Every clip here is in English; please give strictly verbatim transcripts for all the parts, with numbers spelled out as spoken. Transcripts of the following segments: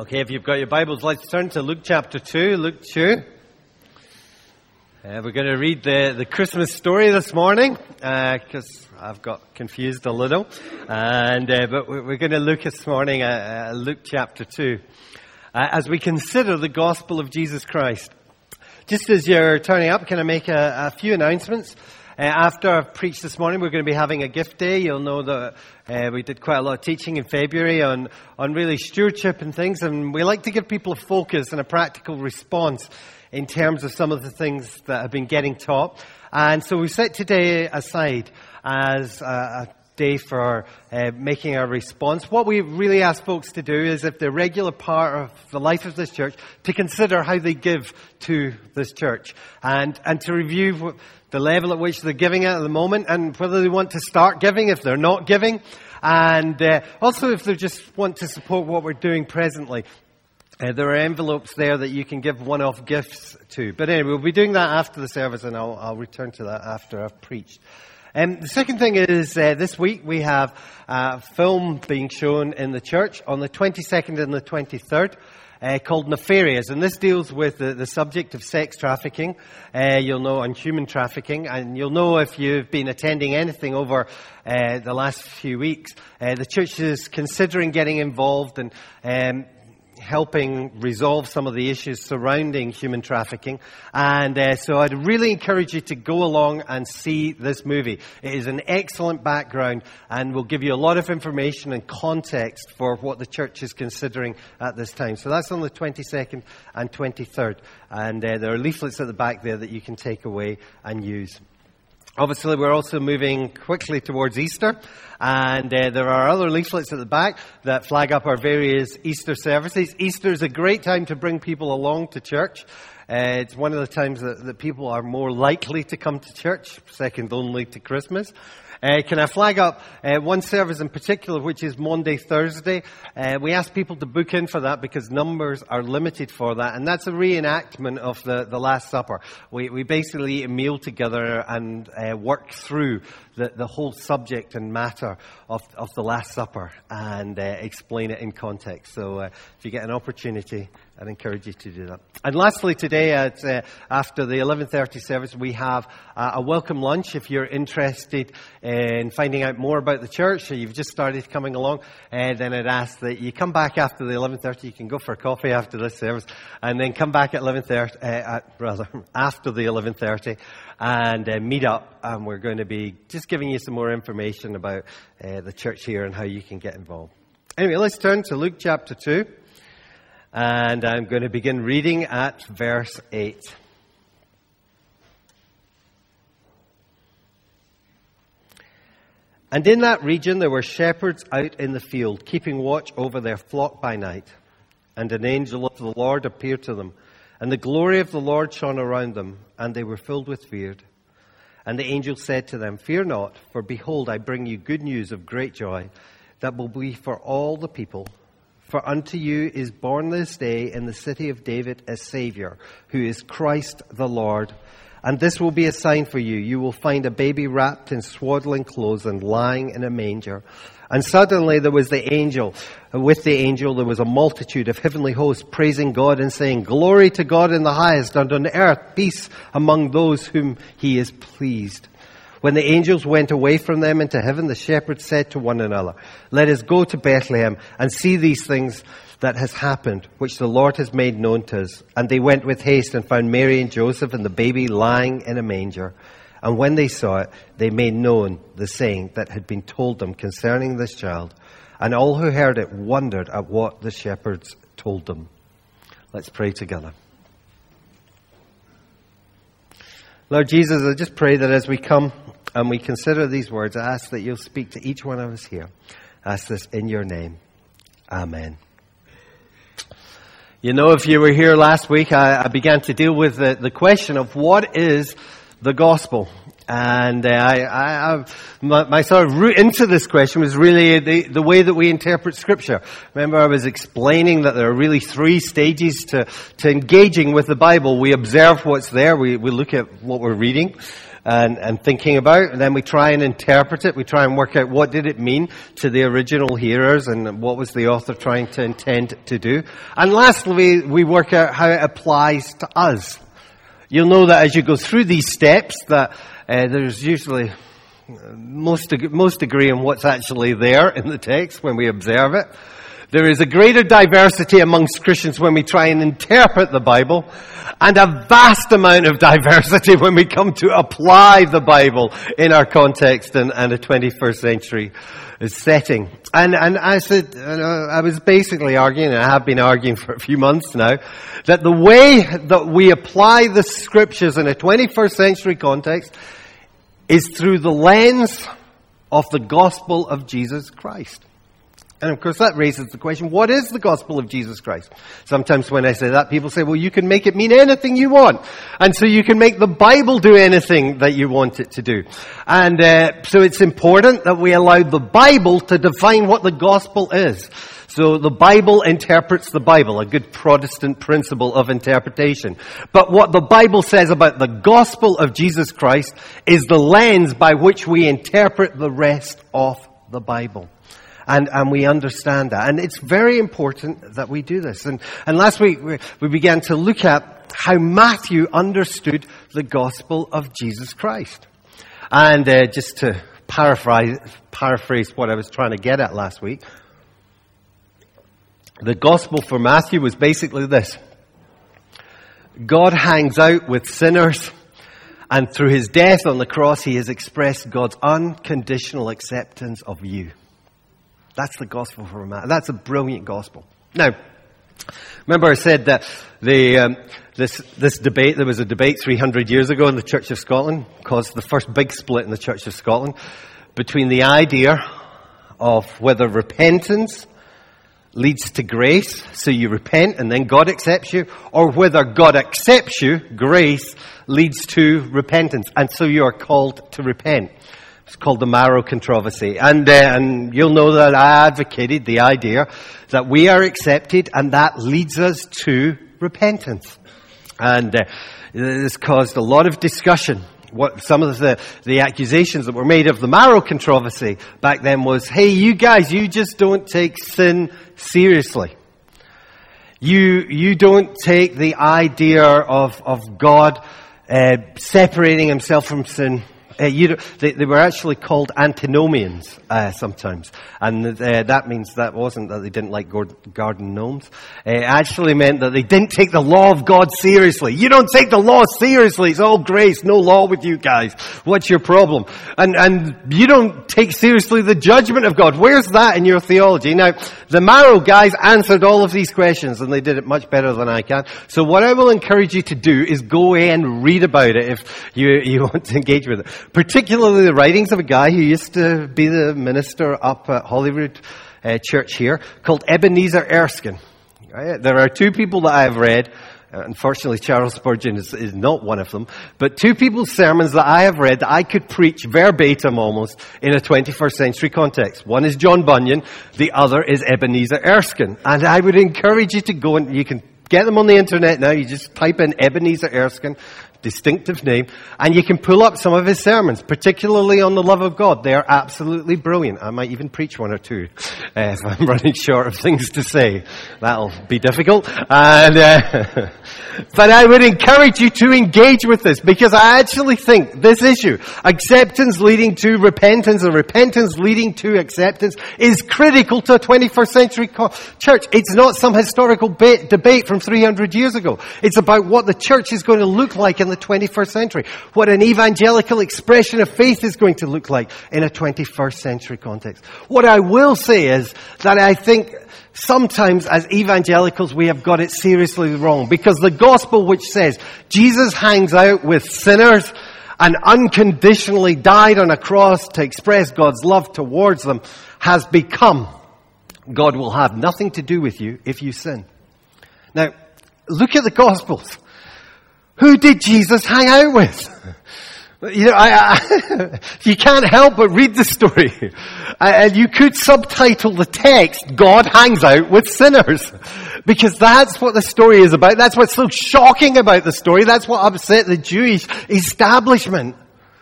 Okay, if you've got your Bibles, let's turn to Luke chapter two. Luke two. Uh, we're going to read the, the Christmas story this morning, because uh, I've got confused a little. And uh, But we're going to look this morning at uh, Luke chapter two, uh, as we consider the gospel of Jesus Christ. Just as you're turning up, can I make a, a few announcements? Uh, after I've preached this morning, we're going to be having a gift day. You'll know that uh, we did quite a lot of teaching in February on, on really stewardship and things, and we like to give people a focus and a practical response in terms of some of the things that have been getting taught. And so we set today aside as a, a day for uh, making a response. What we really ask folks to do is, if they're a regular part of the life of this church, to consider how they give to this church, and, and to review the level at which they're giving at the moment, and whether they want to start giving if they're not giving, and uh, also if they just want to support what we're doing presently. Uh, there are envelopes there that you can give one-off gifts to. But anyway, we'll be doing that after the service, and I'll, I'll return to that after I've preached. Um, the second thing is, uh, this week we have a film being shown in the church on the twenty-second and the twenty-third. Uh, called Nefarious, and this deals with the, the subject of sex trafficking. Uh, you'll know, and human trafficking, and you'll know if you've been attending anything over uh, the last few weeks. Uh, the church is considering getting involved and um, helping resolve some of the issues surrounding human trafficking. And uh, so I'd really encourage you to go along and see this movie. It is an excellent background and will give you a lot of information and context for what the church is considering at this time. So that's on the twenty-second and twenty-third. And uh, there are leaflets at the back there that you can take away and use. Obviously, we're also moving quickly towards Easter, and uh, there are other leaflets at the back that flag up our various Easter services. Easter is a great time to bring people along to church. Uh, it's one of the times that, that people are more likely to come to church, second only to Christmas. Uh, can I flag up uh, one service in particular, which is Monday, Thursday? Uh, we ask people to book in for that because numbers are limited for that, and that's a reenactment of the, the Last Supper. We, we basically eat a meal together and uh, work through the, the whole subject and matter of, of the Last Supper and uh, explain it in context. So uh, if you get an opportunity, I'd encourage you to do that. And lastly, today, at, uh, after the eleven thirty service, we have uh, a welcome lunch. If you're interested in finding out more about the church, or you've just started coming along, uh, then I'd ask that you come back after the eleven thirty. You can go for a coffee after this service, and then come back at eleven thirty, uh, at, rather, after the eleven thirty, and uh, meet up. And we're going to be just giving you some more information about uh, the church here and how you can get involved. Anyway, let's turn to Luke chapter two. And I'm going to begin reading at verse eight. And in that region there were shepherds out in the field, keeping watch over their flock by night. And an angel of the Lord appeared to them, and the glory of the Lord shone around them, and they were filled with fear. And the angel said to them, "Fear not, for behold, I bring you good news of great joy, that will be for all the people. For unto you is born this day in the city of David a Savior, who is Christ the Lord. And this will be a sign for you. You will find a baby wrapped in swaddling clothes and lying in a manger." And suddenly there was the angel. With the angel there was a multitude of heavenly hosts praising God and saying, "Glory to God in the highest, and on earth peace among those whom he is pleased." When the angels went away from them into heaven, the shepherds said to one another, "Let us go to Bethlehem and see these things that has happened, which the Lord has made known to us." And they went with haste and found Mary and Joseph and the baby lying in a manger. And when they saw it, they made known the saying that had been told them concerning this child. And all who heard it wondered at what the shepherds told them. Let's pray together. Lord Jesus, I just pray that as we come and we consider these words, I ask that you'll speak to each one of us here. I ask this in your name. Amen. You know, if you were here last week, I, I began to deal with the, the question of what is the gospel. And uh, I, I, I my, my sort of route into this question was really the, the way that we interpret Scripture. Remember, I was explaining that there are really three stages to, to engaging with the Bible. We observe what's there. We, we look at what we're reading. and, and thinking about, and then we try and interpret it. We try and work out what did it mean to the original hearers and what was the author trying to intend to do. And lastly, we, we work out how it applies to us. You'll know that as you go through these steps that uh, there's usually most, most agree on what's actually there in the text when we observe it. There is a greater diversity amongst Christians when we try and interpret the Bible, and a vast amount of diversity when we come to apply the Bible in our context and, and a twenty-first century setting. And, and I said, uh, I was basically arguing, and I have been arguing for a few months now, that the way that we apply the scriptures in a twenty-first century context is through the lens of the gospel of Jesus Christ. And of course that raises the question, what is the gospel of Jesus Christ? Sometimes when I say that, people say, well, you can make it mean anything you want. And so you can make the Bible do anything that you want it to do. And uh, so it's important that we allow the Bible to define what the gospel is. So the Bible interprets the Bible, a good Protestant principle of interpretation. But what the Bible says about the gospel of Jesus Christ is the lens by which we interpret the rest of the Bible. And, and we understand that. And it's very important that we do this. And, and last week we, we began to look at how Matthew understood the gospel of Jesus Christ. And uh, just to paraphrase, paraphrase what I was trying to get at last week, the gospel for Matthew was basically this. God hangs out with sinners, and through his death on the cross, he has expressed God's unconditional acceptance of you. That's the gospel for Matthew. That's a brilliant gospel. Now, remember I said that the um, this this debate, there was a debate three hundred years ago in the Church of Scotland, caused the first big split in the Church of Scotland, between the idea of whether repentance leads to grace, so you repent and then God accepts you, or whether God accepts you, grace leads to repentance, and so you are called to repent. It's called the Marrow controversy. And, uh, and you'll know that I advocated the idea that we are accepted and that leads us to repentance. And uh, this caused a lot of discussion. What some of the, the accusations that were made of the Marrow controversy back then was, hey, you guys, you just don't take sin seriously. You, you don't take the idea of, of God uh, separating himself from sin. Uh, you, they, they were actually called antinomians uh, sometimes, and uh, that means that wasn't that they didn't like garden gnomes. Uh, it actually meant that they didn't take the law of God seriously. You don't take the law seriously. It's all grace, no law with you guys. What's your problem? And and you don't take seriously the judgment of God. Where's that in your theology? Now, the Marrow guys answered all of these questions, and they did it much better than I can. So what I will encourage you to do is go and read about it if you you want to engage with it. Particularly the writings of a guy who used to be the minister up at Holyrood uh, Church here, called Ebenezer Erskine. Right? There are two people that I have read. Uh, unfortunately, Charles Spurgeon is, is not one of them. But two people's sermons that I have read that I could preach verbatim almost in a twenty-first century context. One is John Bunyan. The other is Ebenezer Erskine. And I would encourage you to go and you can get them on the internet now. You just type in Ebenezer Erskine. Distinctive name, and you can pull up some of his sermons, particularly on the love of God. They are absolutely brilliant. I might even preach one or two uh, if I'm running short of things to say. That'll be difficult. And, uh, but I would encourage you to engage with this, because I actually think this issue, acceptance leading to repentance or repentance leading to acceptance, is critical to a twenty-first century co- church. It's not some historical ba- debate from three hundred years ago. It's about what the church is going to look like in the twenty-first century. What an evangelical expression of faith is going to look like in a twenty-first century context. What I will say is that I think sometimes as evangelicals we have got it seriously wrong, because the gospel which says Jesus hangs out with sinners and unconditionally died on a cross to express God's love towards them has become, God will have nothing to do with you if you sin. Now, look at the Gospels. Who did Jesus hang out with? You know, I, I, you can't help but read the story. And you could subtitle the text, God hangs out with sinners. Because that's what the story is about. That's what's so shocking about the story. That's what upset the Jewish establishment.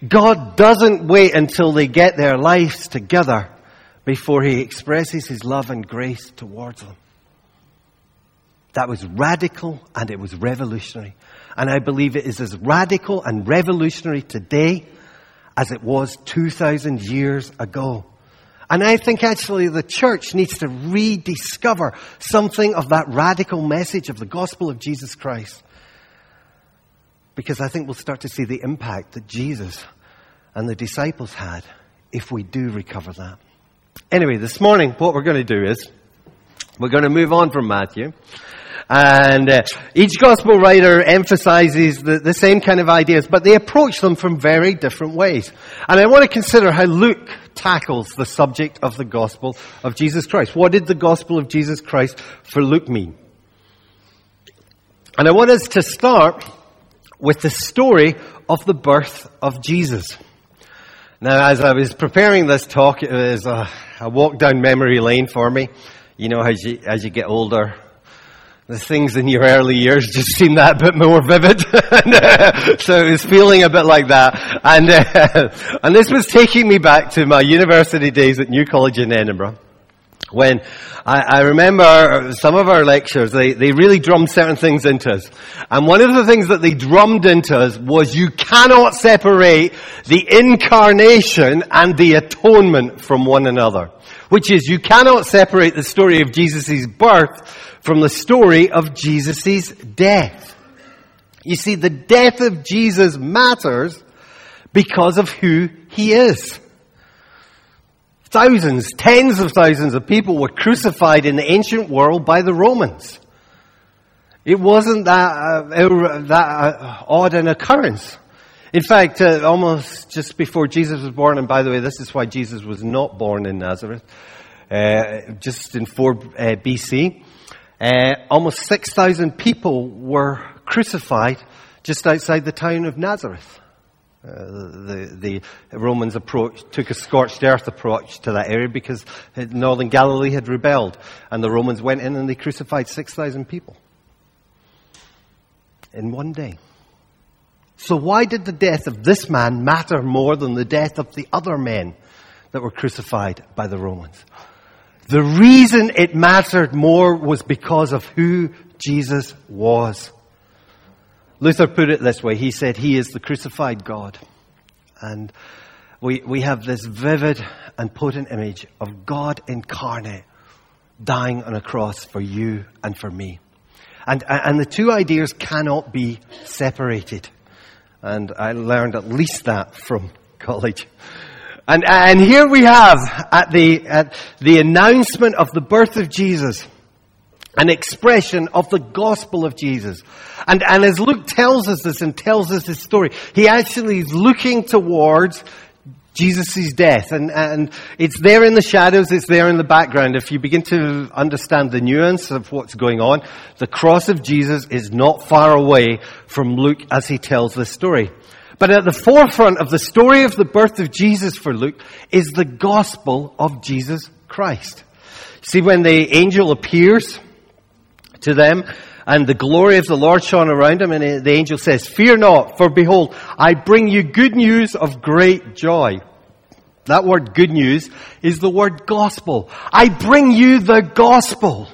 God doesn't wait until they get their lives together before he expresses his love and grace towards them. That was radical and it was revolutionary. And I believe it is as radical and revolutionary today as it was two thousand years ago. And I think actually the church needs to rediscover something of that radical message of the gospel of Jesus Christ. Because I think we'll start to see the impact that Jesus and the disciples had if we do recover that. Anyway, this morning what we're going to do is we're going to move on from Matthew. And uh, each gospel writer emphasizes the, the same kind of ideas, but they approach them from very different ways. And I want to consider how Luke tackles the subject of the gospel of Jesus Christ. What did the gospel of Jesus Christ for Luke mean? And I want us to start with the story of the birth of Jesus. Now, as I was preparing this talk, it was a, a walk down memory lane for me. You know, as you, as you get older, the things in your early years just seem that bit more vivid. and, uh, so it was feeling a bit like that. And, uh, and this was taking me back to my university days at New College in Edinburgh. When I, I remember some of our lectures, they, they really drummed certain things into us. And one of the things that they drummed into us was you cannot separate the incarnation and the atonement from one another. Which is, you cannot separate the story of Jesus' birth from the story of Jesus' death. You see, the death of Jesus matters because of who he is. Thousands, tens of thousands of people were crucified in the ancient world by the Romans. It wasn't that, uh, that uh, odd an occurrence. In fact, uh, almost just before Jesus was born, and by the way, this is why Jesus was not born in Nazareth, uh, just in four uh, B C, uh, almost six thousand people were crucified just outside the town of Nazareth. Uh, the, the Romans approach, took a scorched earth approach to that area because northern Galilee had rebelled. And the Romans went in and they crucified six thousand people in one day. So why did the death of this man matter more than the death of the other men that were crucified by the Romans? The reason it mattered more was because of who Jesus was. Luther put it this way. He said, he is the crucified God. And we, we have this vivid and potent image of God incarnate dying on a cross for you and for me. And, and the two ideas cannot be separated. And I learned at least that from college. And, and here we have at the, at the announcement of the birth of Jesus, an expression of the gospel of Jesus. And, and as Luke tells us this and tells us his story, he actually is looking towards Jesus' death. And, and it's there in the shadows, it's there in the background. If you begin to understand the nuance of what's going on, the cross of Jesus is not far away from Luke as he tells this story. But at the forefront of the story of the birth of Jesus for Luke is the gospel of Jesus Christ. See, when the angel appears to them, and the glory of the Lord shone around him, and the angel says, "Fear not, for behold, I bring you good news of great joy." That word good news is the word gospel. I bring you the gospel.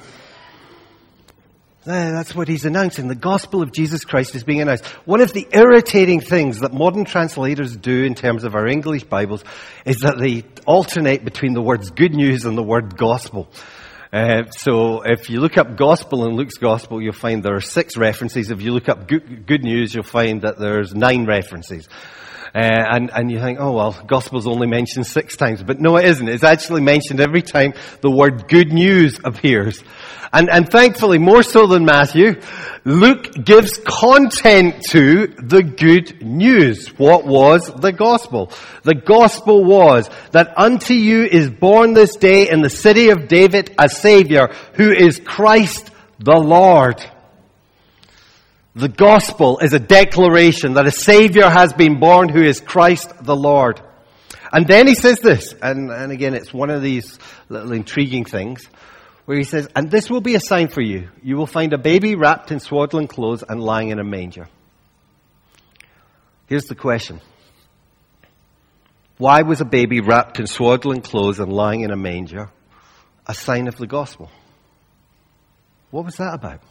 That's what he's announcing. The gospel of Jesus Christ is being announced. One of the irritating things that modern translators do in terms of our English Bibles is that they alternate between the words good news and the word gospel. Uh, so if you look up gospel in Luke's gospel, you'll find there are six references. If you look up good, good news, you'll find that there's nine references. Uh, and, and you think, oh well, gospel's only mentioned six times. But no, it isn't. It's actually mentioned every time the word good news appears. And, and thankfully, more so than Matthew, Luke gives content to the good news. What was the gospel? The gospel was that unto you is born this day in the city of David a Savior who is Christ the Lord. The gospel is a declaration that a Savior has been born who is Christ the Lord. And then he says this, and, and again, it's one of these little intriguing things, where he says, "And this will be a sign for you. You will find a baby wrapped in swaddling clothes and lying in a manger." Here's the question. Why was a baby wrapped in swaddling clothes and lying in a manger a sign of the gospel? What was that about?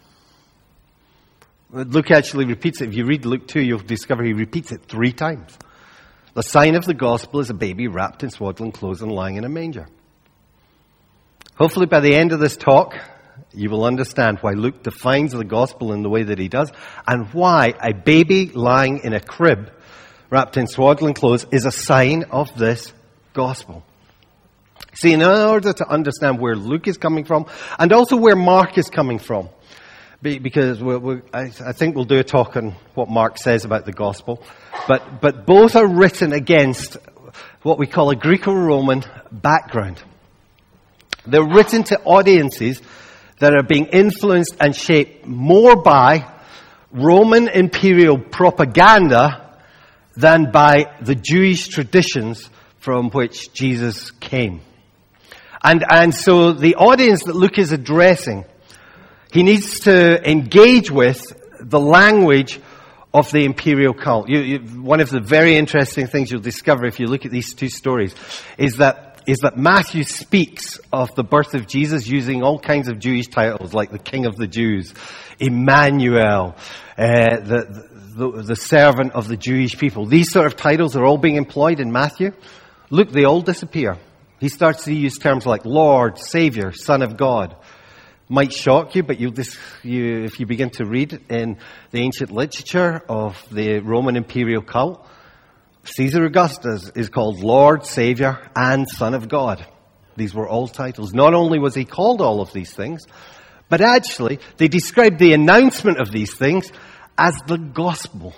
Luke actually repeats it. If you read Luke two, you'll discover he repeats it three times. The sign of the gospel is a baby wrapped in swaddling clothes and lying in a manger. Hopefully by the end of this talk, you will understand why Luke defines the gospel in the way that he does, and why a baby lying in a crib wrapped in swaddling clothes is a sign of this gospel. See, in order to understand where Luke is coming from, and also where Mark is coming from, because we're, we're, I, I think we'll do a talk on what Mark says about the gospel. But, but both are written against what we call a Greco-Roman background. They're written to audiences that are being influenced and shaped more by Roman imperial propaganda than by the Jewish traditions from which Jesus came. And, and so the audience that Luke is addressing, he needs to engage with the language of the imperial cult. You, you, one of the very interesting things you'll discover if you look at these two stories is that, is that Matthew speaks of the birth of Jesus using all kinds of Jewish titles like the King of the Jews, Emmanuel, uh, the, the, the servant of the Jewish people. These sort of titles are all being employed in Matthew. Luke, they all disappear. He starts to use terms like Lord, Savior, Son of God. Might shock you, but you'll dis- you, if you begin to read in the ancient literature of the Roman imperial cult, Caesar Augustus is called Lord, Savior, and Son of God. These were all titles. Not only was he called all of these things, but actually they described the announcement of these things as the gospel.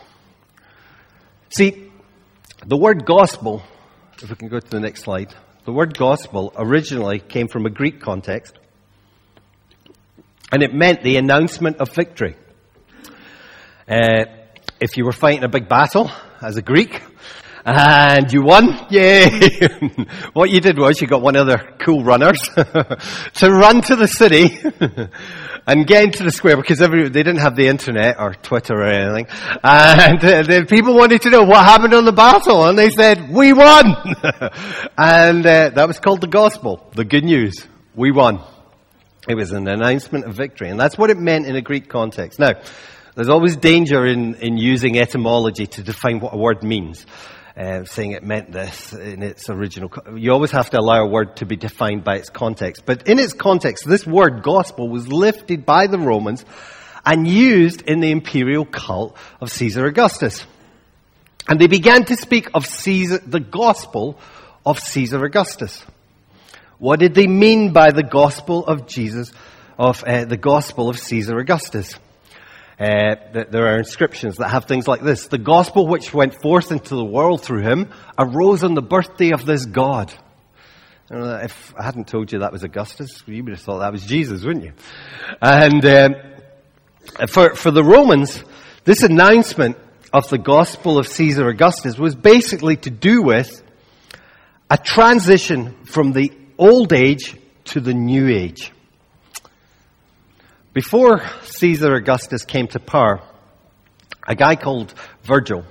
See, the word gospel, if we can go to the next slide, the word gospel originally came from a Greek context. And it meant the announcement of victory. Uh, if you were fighting a big battle as a Greek, and you won, yay! What you did was you got one of the cool runners to run to the city and get into the square, because every, they didn't have the internet or Twitter or anything. And uh, the people wanted to know what happened on the battle, and they said, we won! And uh, that was called the gospel, the good news. We won. It was an announcement of victory, and that's what it meant in a Greek context. Now, there's always danger in, in using etymology to define what a word means, uh, saying it meant this in its original. You always have to allow a word to be defined by its context. But in its context, this word gospel was lifted by the Romans and used in the imperial cult of Caesar Augustus. And they began to speak of Caesar, the gospel of Caesar Augustus. What did they mean by the gospel of Jesus, of uh, the gospel of Caesar Augustus? Uh, there are inscriptions that have things like this. The gospel which went forth into the world through him arose on the birthday of this God. You know, if I hadn't told you that was Augustus, you would have thought that was Jesus, wouldn't you? And um, for, for the Romans, this announcement of the gospel of Caesar Augustus was basically to do with a transition from the old age to the new age. Before Caesar Augustus came to power, a guy called Virgil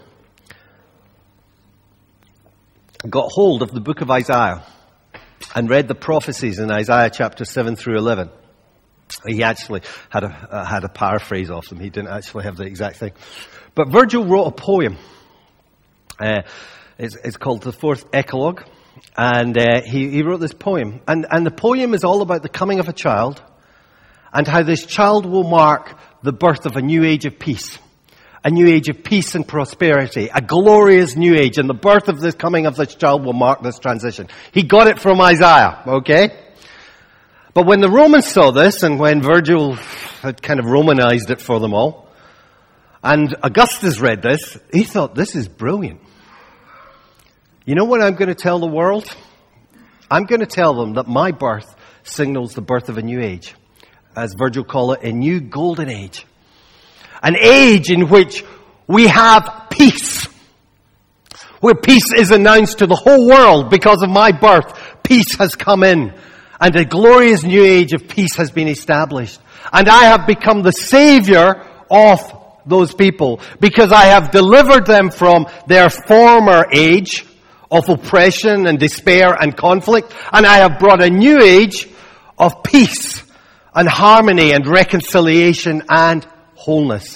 got hold of the book of Isaiah and read the prophecies in Isaiah chapter seven through eleven. He actually had a, uh, had a paraphrase of them. He didn't actually have the exact thing. But Virgil wrote a poem. Uh, it's, it's called the Fourth Eclogue. And uh, he, he wrote this poem. And, and the poem is all about the coming of a child and how this child will mark the birth of a new age of peace. A new age of peace and prosperity. A glorious new age. And the birth of this coming of this child will mark this transition. He got it from Isaiah, okay? But when the Romans saw this, and when Virgil had kind of Romanized it for them all, and Augustus read this, he thought, this is brilliant. You know what I'm going to tell the world? I'm going to tell them that my birth signals the birth of a new age. As Virgil called it, a new golden age. An age in which we have peace. Where peace is announced to the whole world because of my birth. Peace has come in. And a glorious new age of peace has been established. And I have become the savior of those people because I have delivered them from their former age of oppression and despair and conflict, and I have brought a new age of peace and harmony and reconciliation and wholeness.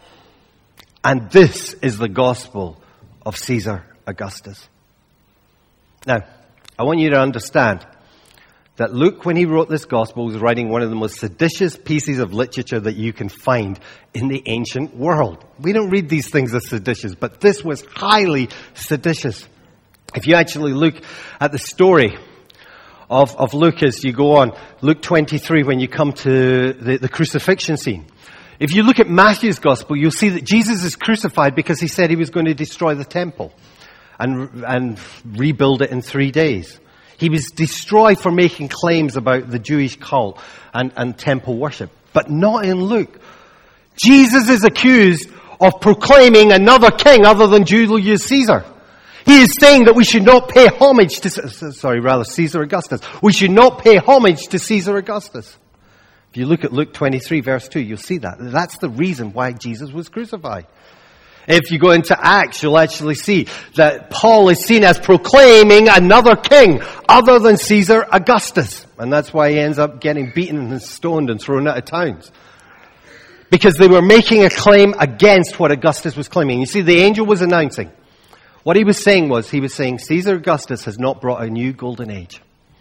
And this is the gospel of Caesar Augustus. Now, I want you to understand that Luke, when he wrote this gospel, was writing one of the most seditious pieces of literature that you can find in the ancient world. We don't read these things as seditious, but this was highly seditious. If you actually look at the story of, of Luke as you go on, Luke twenty-three, when you come to the, the crucifixion scene, if you look at Matthew's gospel, you'll see that Jesus is crucified because he said he was going to destroy the temple and, and rebuild it in three days. He was destroyed for making claims about the Jewish cult and, and temple worship, but not in Luke. Jesus is accused of proclaiming another king other than Julius Caesar. He is saying that we should not pay homage to, sorry, rather Caesar Augustus. We should not pay homage to Caesar Augustus. If you look at Luke twenty-three verse two, you'll see that. That's the reason why Jesus was crucified. If you go into Acts, you'll actually see that Paul is seen as proclaiming another king other than Caesar Augustus. And that's why he ends up getting beaten and stoned and thrown out of towns. Because they were making a claim against what Augustus was claiming. You see, the angel was announcing. What he was saying was, he was saying, Caesar Augustus has not brought a new golden age.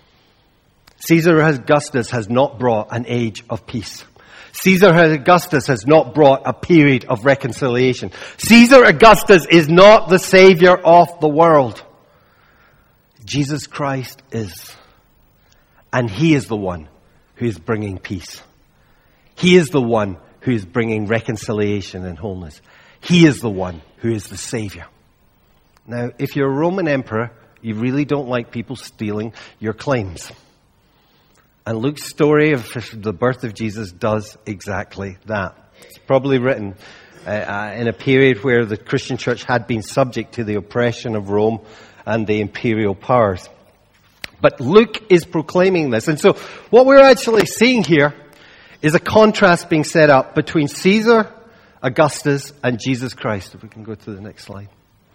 Caesar Augustus has not brought an age of peace. Caesar Augustus has not brought a period of reconciliation. Caesar Augustus is not the savior of the world. Jesus Christ is. And he is the one who is bringing peace. He is the one who is bringing reconciliation and wholeness. He is the one who is the savior. Now, if you're a Roman emperor, you really don't like people stealing your claims. And Luke's story of the birth of Jesus does exactly that. It's probably written uh, in a period where the Christian church had been subject to the oppression of Rome and the imperial powers. But Luke is proclaiming this. And so what we're actually seeing here is a contrast being set up between Caesar, Augustus, and Jesus Christ. If we can go to the next slide.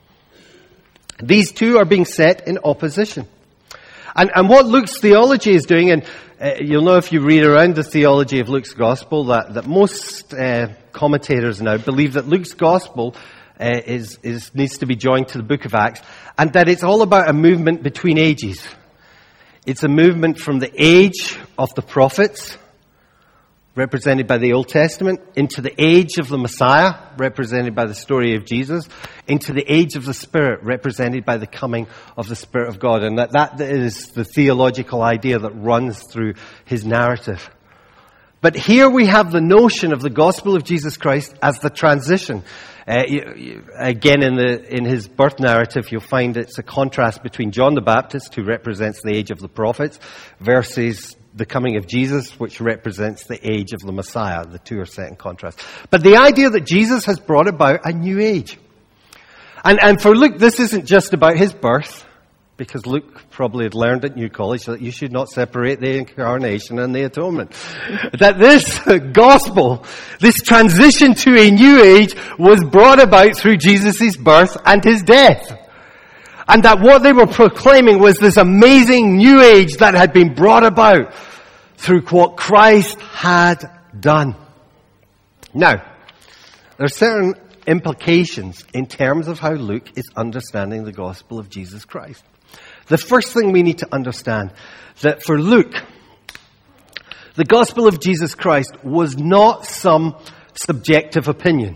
These two are being set in opposition. And, and what Luke's theology is doing, and uh, you'll know if you read around the theology of Luke's gospel, that, that most uh, commentators now believe that Luke's gospel uh, is, is needs to be joined to the book of Acts, and that it's all about a movement between ages. It's a movement from the age of the prophets, represented by the Old Testament, into the age of the Messiah, represented by the story of Jesus, into the age of the Spirit, represented by the coming of the Spirit of God. And that, that is the theological idea that runs through his narrative. But here we have the notion of the gospel of Jesus Christ as the transition. Uh, you, you, again, in the in his birth narrative, you'll find it's a contrast between John the Baptist, who represents the age of the prophets, versus the coming of Jesus, which represents the age of the Messiah. The two are set in contrast. But the idea that Jesus has brought about a new age. And, and for Luke, this isn't just about his birth, because Luke probably had learned at New College that you should not separate the incarnation and the atonement. That this gospel, this transition to a new age, was brought about through Jesus' birth and his death. And that what they were proclaiming was this amazing new age that had been brought about through what Christ had done. Now, there are certain implications in terms of how Luke is understanding the gospel of Jesus Christ. The first thing we need to understand, that for Luke, the gospel of Jesus Christ was not some subjective opinion.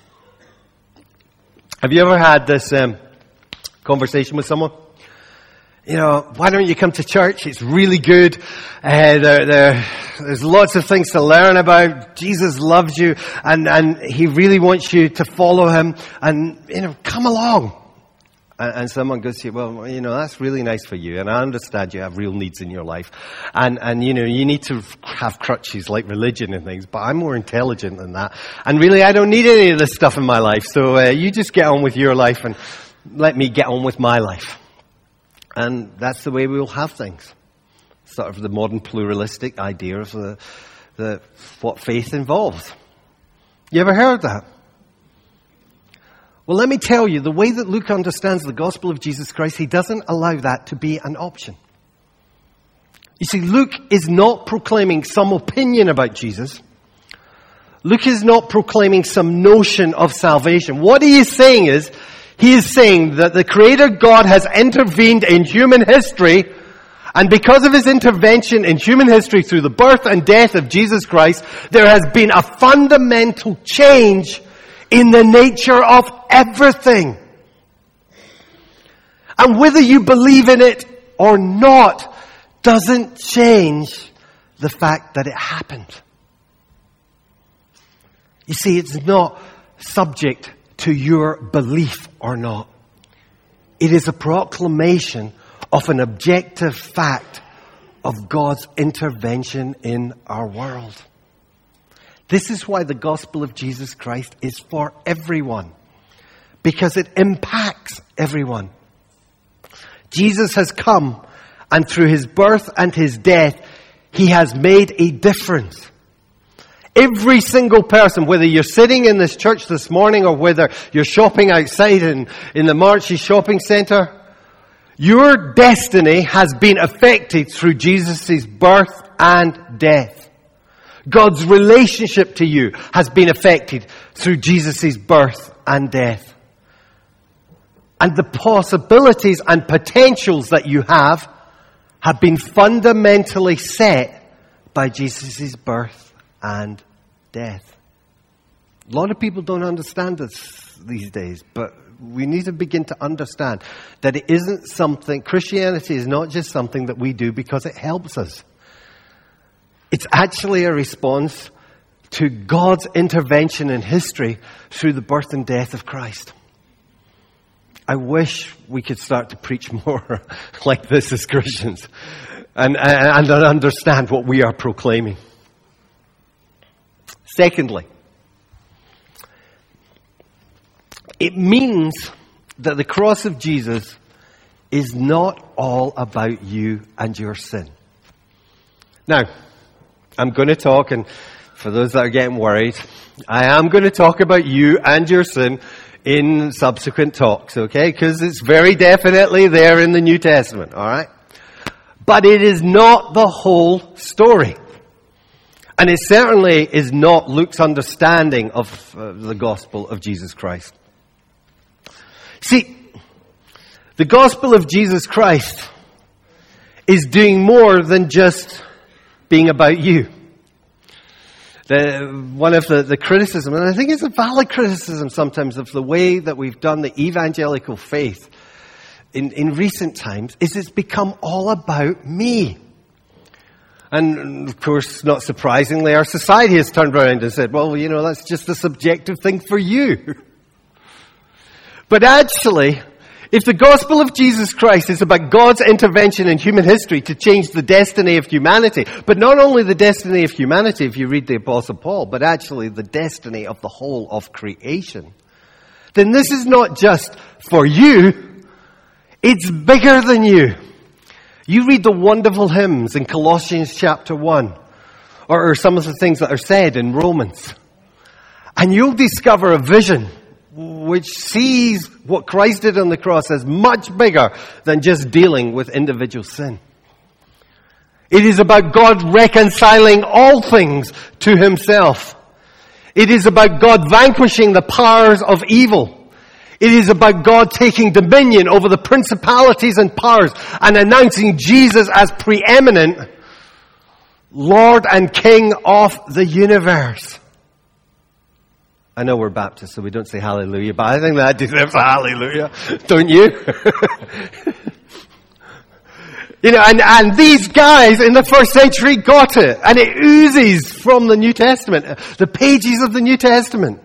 Have you ever had this um, conversation with someone? You know, why don't you come to church? It's really good. Uh, there, there, there's lots of things to learn about. Jesus loves you, and, and he really wants you to follow him. And, you know, come along. And, and someone goes to you, well, you know, that's really nice for you. And I understand you have real needs in your life. And, and you know, you need to have crutches like religion and things. But I'm more intelligent than that. And really, I don't need any of this stuff in my life. So uh, you just get on with your life and let me get on with my life. And that's the way we'll have things. Sort of the modern pluralistic idea of the, the what faith involves. You ever heard that? Well, let me tell you, the way that Luke understands the gospel of Jesus Christ, he doesn't allow that to be an option. You see, Luke is not proclaiming some opinion about Jesus. Luke is not proclaiming some notion of salvation. What he is saying is, he is saying that the Creator God has intervened in human history, and because of his intervention in human history through the birth and death of Jesus Christ, there has been a fundamental change in the nature of everything. And whether you believe in it or not doesn't change the fact that it happened. You see, it's not subject to your belief or not. It is a proclamation of an objective fact of God's intervention in our world. This is why the gospel of Jesus Christ is for everyone, because it impacts everyone. Jesus has come, and through his birth and his death, he has made a difference. Every single person, whether you're sitting in this church this morning or whether you're shopping outside in, in the Marchie shopping centre, your destiny has been affected through Jesus' birth and death. God's relationship to you has been affected through Jesus' birth and death. And the possibilities and potentials that you have have been fundamentally set by Jesus' birth and death. A lot of people don't understand this these days, but we need to begin to understand that it isn't something, Christianity is not just something that we do because it helps us. It's actually a response to God's intervention in history through the birth and death of Christ. I wish we could start to preach more like this as Christians and, and, and understand what we are proclaiming. Secondly, it means that the cross of Jesus is not all about you and your sin. Now, I'm going to talk, and for those that are getting worried, I am going to talk about you and your sin in subsequent talks, okay? Because it's very definitely there in the New Testament, all right? But it is not the whole story. And it certainly is not Luke's understanding of uh, the gospel of Jesus Christ. See, the gospel of Jesus Christ is doing more than just being about you. The, one of the, the criticism, and I think it's a valid criticism sometimes of the way that we've done the evangelical faith in, in recent times, is it's become all about me. And of course, not surprisingly, our society has turned around and said, well, you know, that's just a subjective thing for you. But actually, if the gospel of Jesus Christ is about God's intervention in human history to change the destiny of humanity, but not only the destiny of humanity, if you read the Apostle Paul, but actually the destiny of the whole of creation, then this is not just for you, it's bigger than you. You read the wonderful hymns in Colossians chapter one, or, or some of the things that are said in Romans, and you'll discover a vision which sees what Christ did on the cross as much bigger than just dealing with individual sin. It is about God reconciling all things to himself. It is about God vanquishing the powers of evil. It is about God taking dominion over the principalities and powers and announcing Jesus as preeminent Lord and King of the universe. I know we're Baptists, so we don't say hallelujah, but I think that deserves a hallelujah, don't you? You know, and, and these guys in the first century got it, and it oozes from the New Testament, the pages of the New Testament.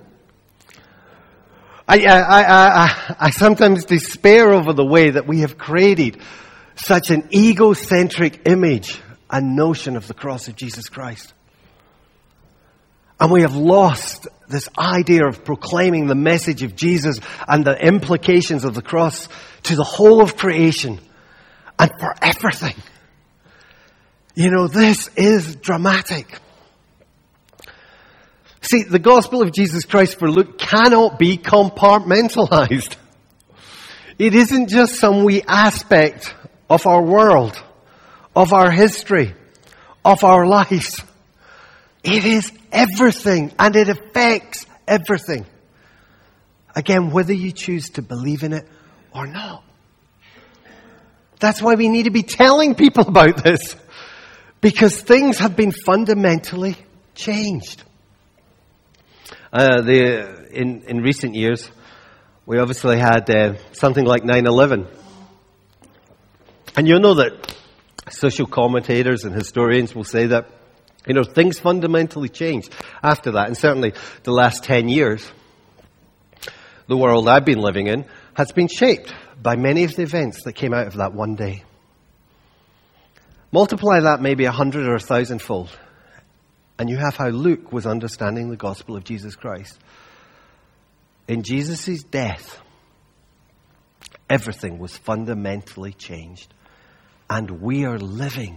I, I, I, I, I sometimes despair over the way that we have created such an egocentric image and notion of the cross of Jesus Christ. And we have lost this idea of proclaiming the message of Jesus and the implications of the cross to the whole of creation and for everything. You know, this is dramatic. See, the gospel of Jesus Christ for Luke cannot be compartmentalized. It isn't just some wee aspect of our world, of our history, of our lives. It is everything, and it affects everything. Again, whether you choose to believe in it or not. That's why we need to be telling people about this. Because things have been fundamentally changed. Uh, the, in, in recent years, we obviously had uh, something like nine eleven. And you'll know that social commentators and historians will say that, you know, things fundamentally changed after that. And certainly the last ten years, the world I've been living in has been shaped by many of the events that came out of that one day. Multiply that maybe a hundred or a thousandfold, and you have how Luke was understanding the gospel of Jesus Christ. In Jesus' death, everything was fundamentally changed. And we are living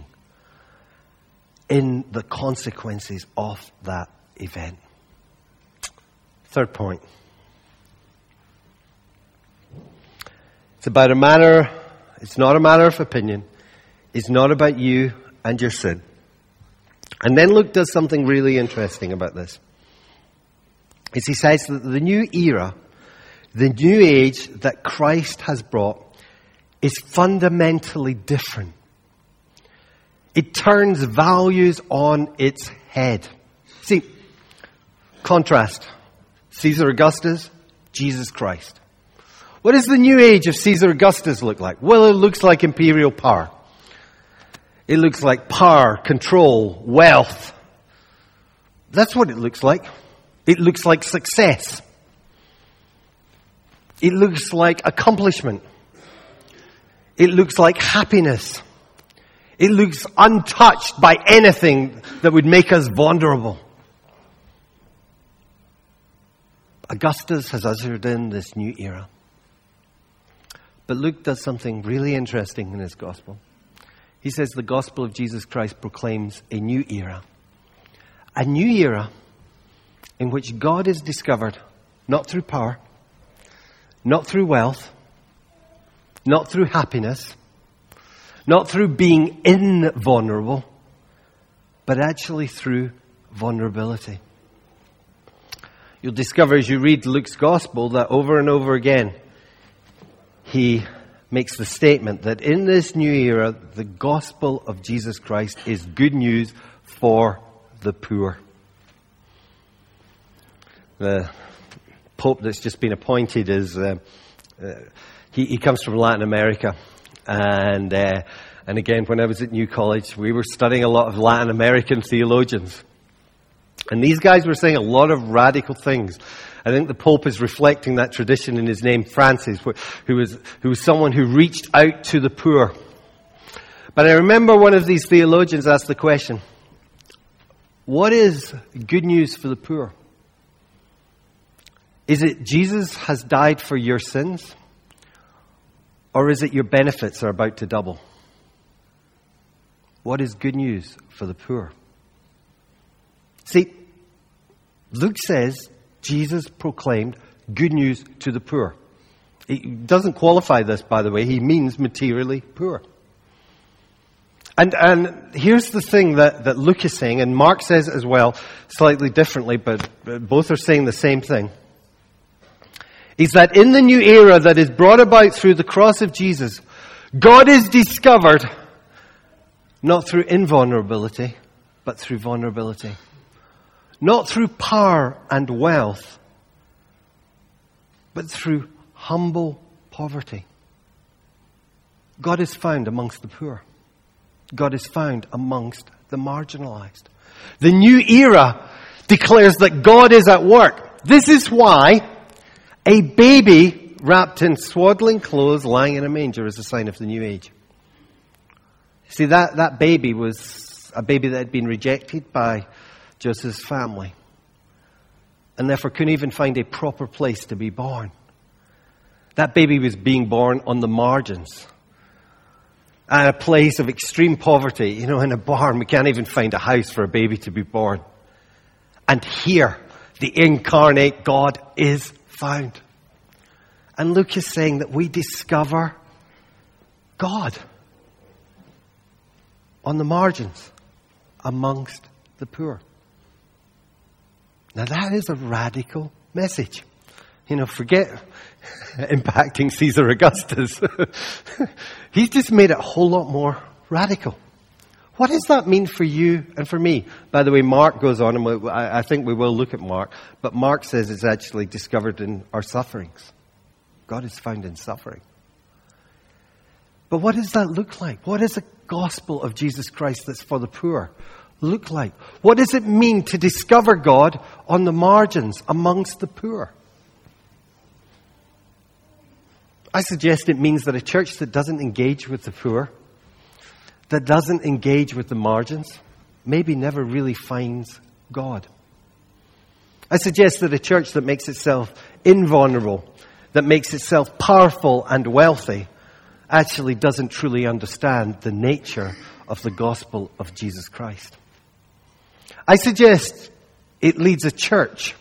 in the consequences of that event. Third point. It's about a matter, it's not a matter of opinion. It's not about you and your sin. And then Luke does something really interesting about this. Is he says that the new era, the new age that Christ has brought is fundamentally different. It turns values on its head. See, contrast. Caesar Augustus, Jesus Christ. What does the new age of Caesar Augustus look like? Well, it looks like imperial power. It looks like power, control, wealth. That's what it looks like. It looks like success. It looks like accomplishment. It looks like happiness. It looks untouched by anything that would make us vulnerable. Augustus has ushered in this new era. But Luke does something really interesting in his gospel. He says the gospel of Jesus Christ proclaims a new era. A new era in which God is discovered not through power, not through wealth, not through happiness, not through being invulnerable, but actually through vulnerability. You'll discover as you read Luke's gospel that over and over again, he makes the statement that in this new era, the gospel of Jesus Christ is good news for the poor. The Pope that's just been appointed is, uh, uh, he, he comes from Latin America. And uh, and again, when I was at New College, we were studying a lot of Latin American theologians. And these guys were saying a lot of radical things. I think the Pope is reflecting that tradition in his name, Francis, who was, who was someone who reached out to the poor. But I remember one of these theologians asked the question, what is good news for the poor? Is it Jesus has died for your sins? Or is it your benefits are about to double? What is good news for the poor? See, Luke says Jesus proclaimed good news to the poor. He doesn't qualify this, by the way. He means materially poor. And and here's the thing that, that Luke is saying, and Mark says it as well, slightly differently, but both are saying the same thing. Is that in the new era that is brought about through the cross of Jesus, God is discovered not through invulnerability, but through vulnerability. Not through power and wealth, but through humble poverty. God is found amongst the poor. God is found amongst the marginalized. The new era declares that God is at work. This is why a baby wrapped in swaddling clothes lying in a manger is a sign of the new age. See, that, that baby was a baby that had been rejected by Joseph's family, and therefore couldn't even find a proper place to be born. That baby was being born on the margins, at a place of extreme poverty. You know, in a barn, we can't even find a house for a baby to be born. And here, the incarnate God is found. And Luke is saying that we discover God on the margins amongst the poor. Now that is a radical message. You know, forget impacting Caesar Augustus. He's just made it a whole lot more radical. What does that mean for you and for me? By the way, Mark goes on, and we, I, I think we will look at Mark, but Mark says it's actually discovered in our sufferings. God is found in suffering. But what does that look like? What is the gospel of Jesus Christ that's for the poor look like? What does it mean to discover God on the margins amongst the poor? I suggest it means that a church that doesn't engage with the poor, that doesn't engage with the margins, maybe never really finds God. I suggest that a church that makes itself invulnerable, that makes itself powerful and wealthy, actually doesn't truly understand the nature of the gospel of Jesus Christ. I suggest it leads a church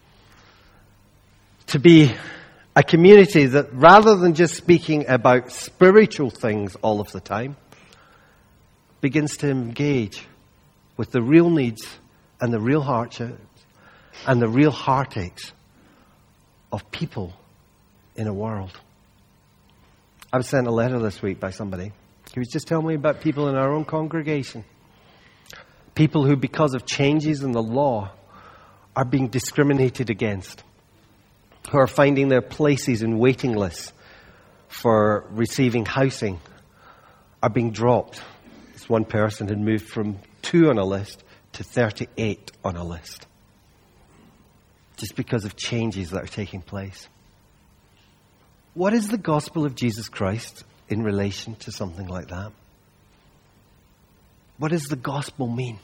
to be a community that, rather than just speaking about spiritual things all of the time, begins to engage with the real needs and the real hardships and the real heartaches of people in a world. I was sent a letter this week by somebody. He was just telling me about people in our own congregation. People who, because of changes in the law, are being discriminated against. Who are finding their places in waiting lists for receiving housing are being dropped. This one person had moved from two on a list to thirty-eight on a list. Just because of changes that are taking place. What is the gospel of Jesus Christ in relation to something like that? What does the gospel mean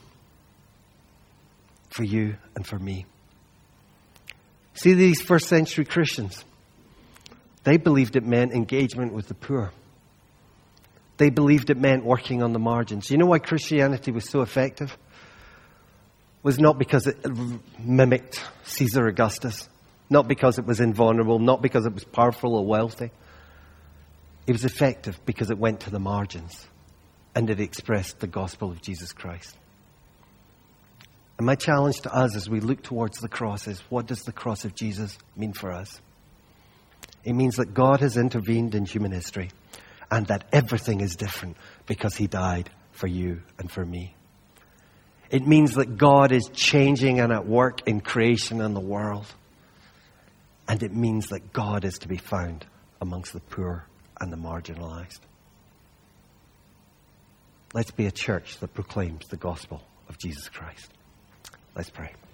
for you and for me? See, these first century Christians, they believed it meant engagement with the poor. They believed it meant working on the margins. You know why Christianity was so effective? It was not because it mimicked Caesar Augustus. Not because it was invulnerable, not because it was powerful or wealthy. It was effective because it went to the margins and it expressed the gospel of Jesus Christ. And my challenge to us as we look towards the cross is, what does the cross of Jesus mean for us? It means that God has intervened in human history and that everything is different because he died for you and for me. It means that God is changing and at work in creation and the world. And it means that God is to be found amongst the poor and the marginalized. Let's be a church that proclaims the gospel of Jesus Christ. Let's pray.